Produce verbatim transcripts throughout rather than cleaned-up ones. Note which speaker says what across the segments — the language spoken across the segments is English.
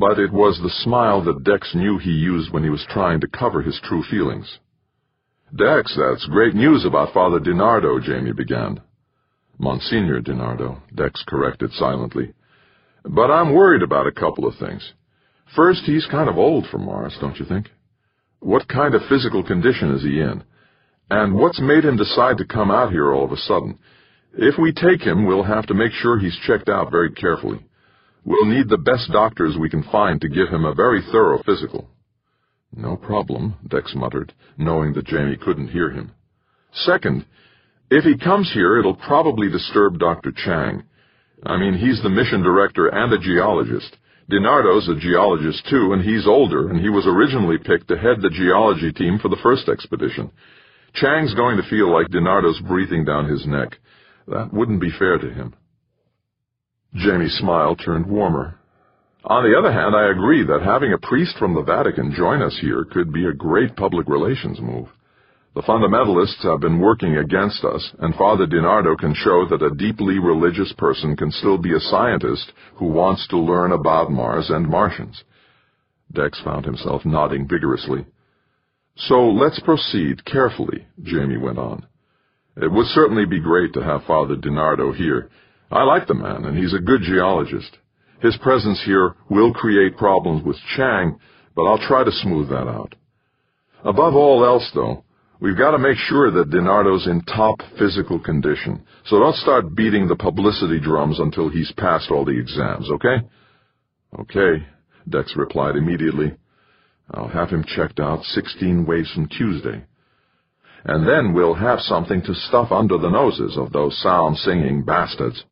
Speaker 1: but it was the smile that Dex knew he used when he was trying to cover his true feelings. "Dex, that's great news about Father DiNardo," Jamie began. "Monsignor DiNardo," Dex corrected silently. "But I'm worried about a couple of things. First, he's kind of old for Mars, don't you think? What kind of physical condition is he in? And what's made him decide to come out here all of a sudden? If we take him, we'll have to make sure he's checked out very carefully. We'll need the best doctors we can find to give him a very thorough physical." "No problem," Dex muttered, knowing that Jamie couldn't hear him. "Second, if he comes here, it'll probably disturb Doctor Chang. I mean, he's the mission director and a geologist. DiNardo's a geologist, too, and he's older, and he was originally picked to head the geology team for the first expedition. Chang's going to feel like DiNardo's breathing down his neck. That wouldn't be fair to him." Jamie's smile turned warmer. "On the other hand, I agree that having a priest from the Vatican join us here could be a great public relations move. The fundamentalists have been working against us, and Father DiNardo can show that a deeply religious person can still be a scientist who wants to learn about Mars and Martians." Dex found himself nodding vigorously. "So let's proceed carefully," Jamie went on. "It would certainly be great to have Father DiNardo here. I like the man, and he's a good geologist. His presence here will create problems with Chang, but I'll try to smooth that out. Above all else, though, we've got to make sure that DiNardo's in top physical condition, so don't start beating the publicity drums until he's passed all the exams, okay?" "Okay," Dex replied immediately. "I'll have him checked out sixteen ways from Tuesday. And then we'll have something to stuff under the noses of those sound-singing bastards."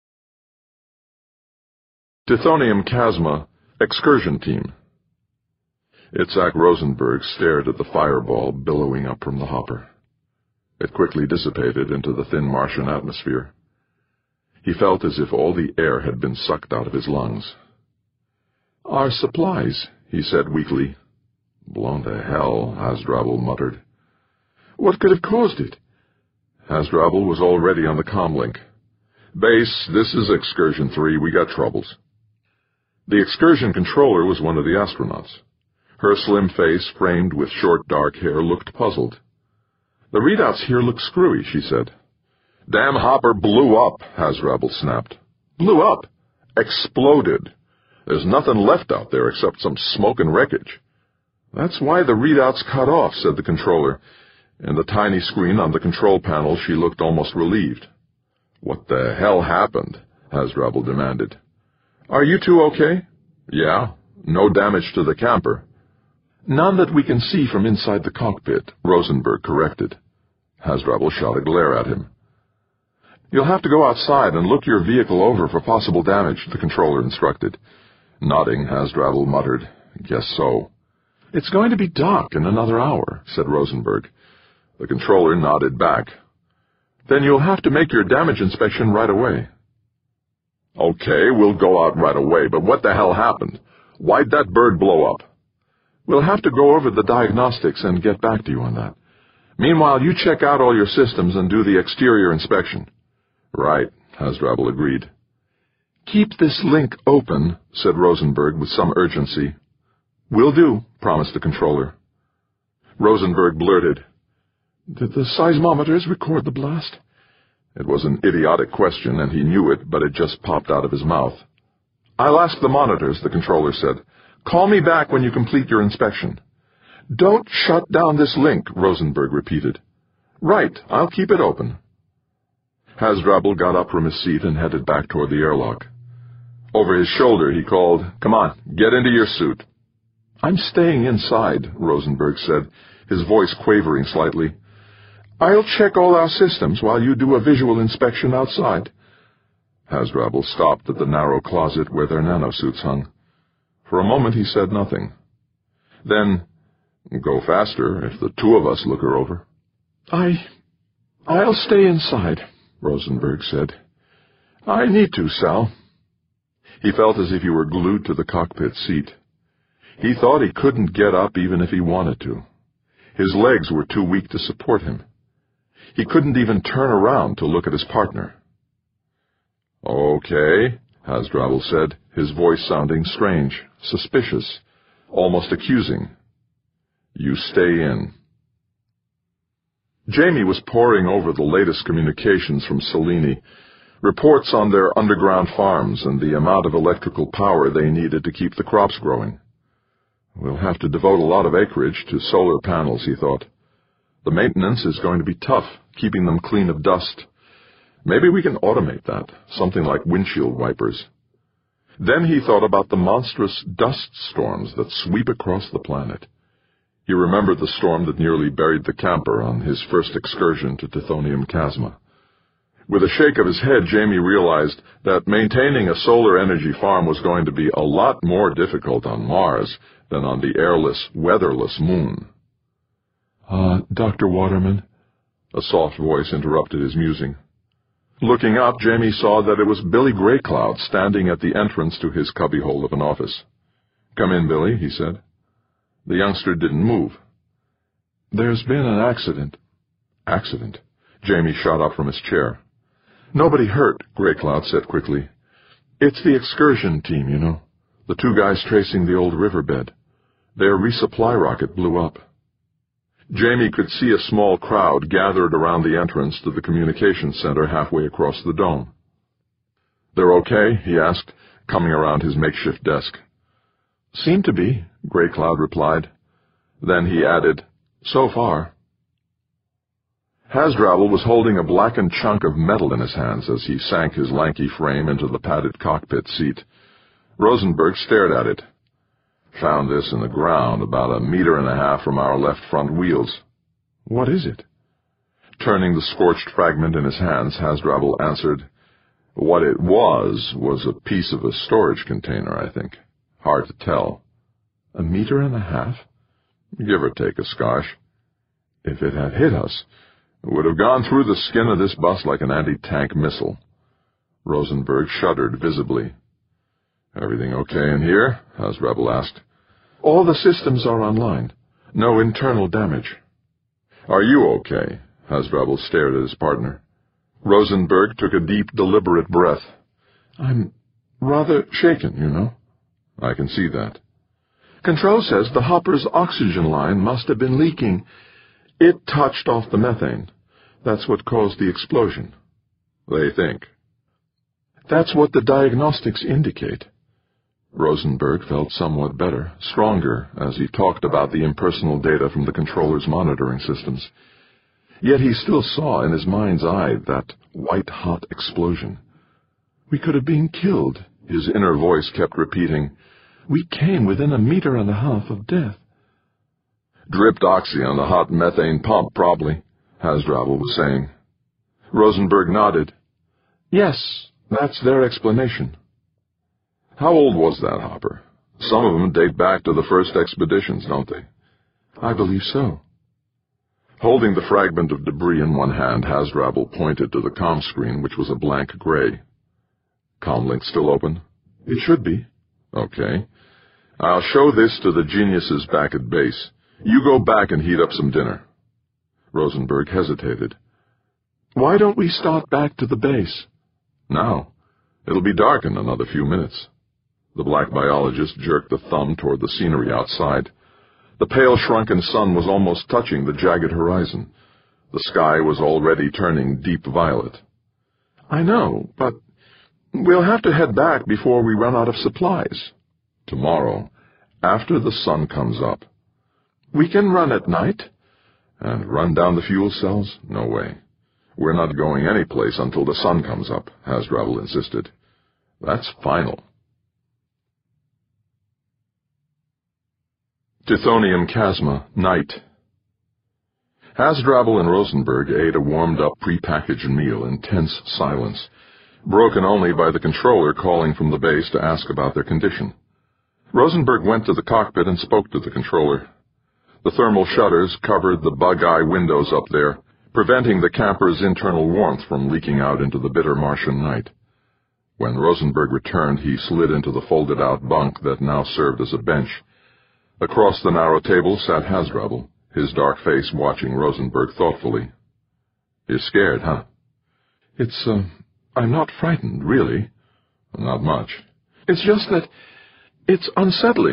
Speaker 1: Tithonium Chasma, Excursion Team. Itzhak Rosenberg stared at the fireball billowing up from the hopper. It quickly dissipated into the thin Martian atmosphere. He felt as if all the air had been sucked out of his lungs. "Our supplies," he said weakly. "Blown to hell," Hasdrubal muttered. "What could have caused it?" Hasdrubal was already on the comlink. "Base, this is Excursion three. We got troubles." The excursion controller was one of the astronauts. Her slim face, framed with short dark hair, looked puzzled. "The readouts here look screwy," she said. "Damn hopper blew up," Hasdrubal snapped. "Blew up? Exploded. There's nothing left out there except some smoke and wreckage." "That's why the readouts cut off," said the controller. In the tiny screen on the control panel, she looked almost relieved. "What the hell happened?" Hasdrubal demanded. "Are you two okay?" "Yeah. No damage to the camper." "None that we can see from inside the cockpit," Rosenberg corrected. Hasdrubal shot a glare at him. "You'll have to go outside and look your vehicle over for possible damage," the controller instructed. Nodding, Hasdrubal muttered, "Guess so." "It's going to be dark in another hour," said Rosenberg. The controller nodded back. "Then you'll have to make your damage inspection right away." "Okay, we'll go out right away, but what the hell happened? Why'd that bird blow up?" "We'll have to go over the diagnostics and get back to you on that. Meanwhile, you check out all your systems and do the exterior inspection." "Right," Hasdrubal agreed. "Keep this link open," said Rosenberg with some urgency. "Will do," promised the controller. Rosenberg blurted, "Did the seismometers record the blast?" It was an idiotic question, and he knew it, but it just popped out of his mouth. "I'll ask the monitors," the controller said. "Call me back when you complete your inspection." "Don't shut down this link," Rosenberg repeated. "Right, I'll keep it open." Hasdrubal got up from his seat and headed back toward the airlock. Over his shoulder, he called, "Come on, get into your suit." "I'm staying inside," Rosenberg said, his voice quavering slightly. "I'll check all our systems while you do a visual inspection outside." Hasdrubal stopped at the narrow closet where their nanosuits hung. For a moment he said nothing. Then, "Go faster if the two of us look her over." I... I'll stay inside," Rosenberg said. "I need to, Sal." He felt as if he were glued to the cockpit seat. He thought he couldn't get up even if he wanted to. His legs were too weak to support him. He couldn't even turn around to look at his partner. "Okay," Hasdrubal said, his voice sounding strange, suspicious, almost accusing. You stay in. Jamie was poring over the latest communications from Selene, reports on their underground farms and the amount of electrical power they needed to keep the crops growing. We'll have to devote a lot of acreage to solar panels, he thought. The maintenance is going to be tough, keeping them clean of dust. Maybe we can automate that, something like windshield wipers. Then he thought about the monstrous dust storms that sweep across the planet. He remembered the storm that nearly buried the camper on his first excursion to Tithonium Chasma. With a shake of his head, Jamie realized that maintaining a solar energy farm was going to be a lot more difficult on Mars than on the airless, weatherless moon. Ah, uh, Doctor Waterman, a soft voice interrupted his musing. Looking up, Jamie saw that it was Billy Greycloud standing at the entrance to his cubbyhole of an office. Come in, Billy, he said. The youngster didn't move. There's been an accident. Accident? Jamie shot up from his chair. Nobody hurt, Greycloud said quickly. It's the excursion team, you know. The two guys tracing the old riverbed. Their resupply rocket blew up. Jamie could see a small crowd gathered around the entrance to the communications center halfway across the dome. They're okay? He asked, coming around his makeshift desk. Seem to be, Greycloud replied. Then he added, so far. Hasdrubal was holding a blackened chunk of metal in his hands as he sank his lanky frame into the padded cockpit seat. Rosenberg stared at it. Found this in the ground, about a meter and a half from our left front wheels. What is it? Turning the scorched fragment in his hands, Hasdrubal answered, What it was, was a piece of a storage container, I think. Hard to tell. A meter and a half? Give or take a skosh. If it had hit us, it would have gone through the skin of this bus like an anti-tank missile. Rosenberg shuddered visibly. Everything okay in here? Hasdrubal asked. All the systems are online. No internal damage. Are you okay? Hasdrubal stared at his partner. Rosenberg took a deep, deliberate breath. I'm rather shaken, you know. I can see that. Control says the hopper's oxygen line must have been leaking. It touched off the methane. That's what caused the explosion. They think. That's what the diagnostics indicate. Rosenberg felt somewhat better, stronger, as he talked about the impersonal data from the controller's monitoring systems. Yet he still saw in his mind's eye that white-hot explosion. We could have been killed, his inner voice kept repeating. We came within a meter and a half of death. Dripped oxy on the hot methane pump, probably, Hasdrubal was saying. Rosenberg nodded. Yes, that's their explanation. How old was that hopper? Some of them date back to the first expeditions, don't they? I believe so. Holding the fragment of debris in one hand, Hasdrubal pointed to the comm screen, which was a blank gray. Comlink still open? It should be. Okay. I'll show this to the geniuses back at base. You go back and heat up some dinner. Rosenberg hesitated. Why don't we start back to the base? Now. It'll be dark in another few minutes. The black biologist jerked the thumb toward the scenery outside. The pale, shrunken sun was almost touching the jagged horizon. The sky was already turning deep violet. I know, but we'll have to head back before we run out of supplies. Tomorrow, after the sun comes up. We can run at night. And run down the fuel cells? No way. We're not going any place until the sun comes up, Hasdrubal insisted. That's final. Tithonium Chasma, night. Hasdrubal and Rosenberg ate a warmed-up prepackaged meal in tense silence, broken only by the controller calling from the base to ask about their condition. Rosenberg went to the cockpit and spoke to the controller. The thermal shutters covered the bug-eye windows up there, preventing the camper's internal warmth from leaking out into the bitter Martian night. When Rosenberg returned, he slid into the folded-out bunk that now served as a bench. Across the narrow table sat Hasdrubal, his dark face watching Rosenberg thoughtfully. You're scared, huh? It's, uh, I'm not frightened, really. Not much. It's just that it's unsettling.